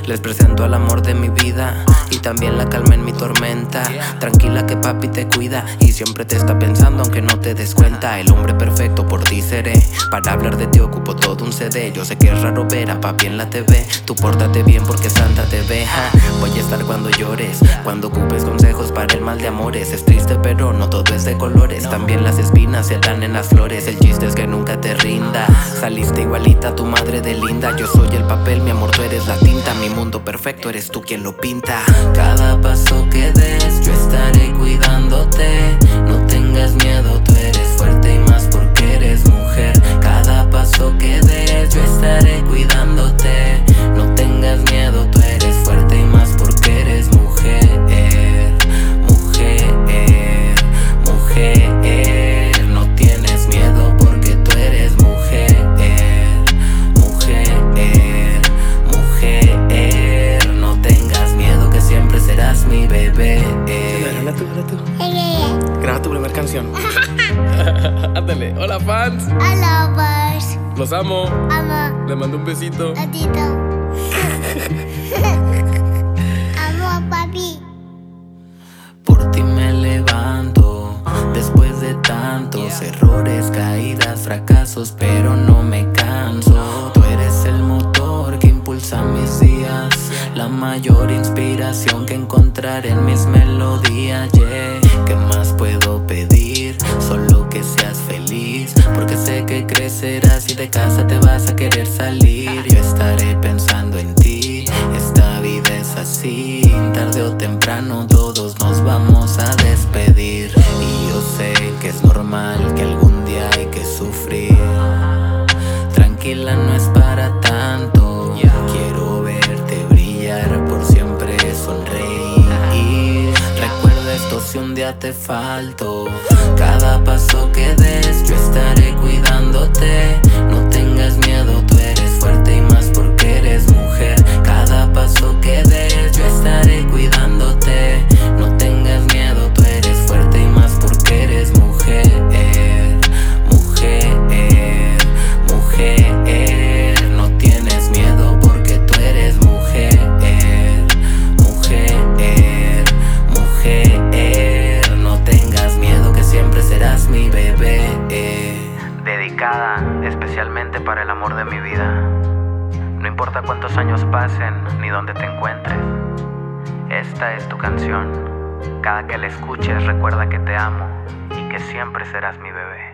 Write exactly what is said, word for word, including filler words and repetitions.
Les presento al amor de mi vida y también la calma en mi tormenta. Tranquila que papi te cuida y siempre te está pensando aunque no te des cuenta. El hombre perfecto por ti seré. Para hablar de ti ocupo todo un C D. Yo sé que es raro ver a papi en la T V. Tú pórtate bien porque Santa te ve. ja. Voy a estar cuando llores, cuando ocupes consejos para el mal de amores. Es triste pero no todo es de colores. También las espinas se dan en las flores. El chiste es que nunca te rindas. Saliste igualita a tu madre de linda. Yo soy el papel, mi amor, tú eres la tinta. Mi mundo perfecto, eres tú quien lo pinta. Cada paso que des, yo estaré cuidándote. No tengas miedo, tú eres fuerte y más porque eres mujer. Cada paso que des, yo estaré cuidándote. No tengas miedo, tú eres fuerte y más porque eres mujer. Mujer, mujer. No tienes miedo porque tú eres mujer. Mujer, mujer. No tengas miedo que siempre serás mi bebé. Habla tú, habla tú. Graba tu primera canción. Ándale, hola fans. Hola, Bars. Los amo. Amo Les mando un besito. a Tito. Amo a papi. Por ti me levanto, después de tantos errores, caídas, fracasos, pero no me canso. Tú eres el motor que impulsa mis días, la mayor inspiración que encontrar en mis melodías. Yeah. ¿Qué más puedo pedir? Solo que seas feliz, porque sé que crecerás y de casa te vas a querer salir. Yo estaré pensando en ti, esta vida es así. Tarde o temprano todos nos vamos a despedir. Y yo sé que es normal que algún día hay que sufrir. Tranquila, no es para tanto. Quiero verte brillar, por siempre sonreír. Recuerda esto si un día te falto. Cada paso que des, yo estaré cuidándote. No tengas miedo, tú eres fuerte y más porque eres mujer. Cada paso que des, yo estaré cuidándote. No tengas miedo, tú eres fuerte y más porque eres mujer. Mujer, mujer. No tienes miedo porque tú eres mujer. Mujer, mujer. No tengas miedo que siempre serás mi bebé. Dedicada especialmente para el amor de mi vida. No importa cuántos años pasen ni dónde te encuentres, esta es tu canción. Cada que la escuches recuerda que te amo y que siempre serás mi bebé.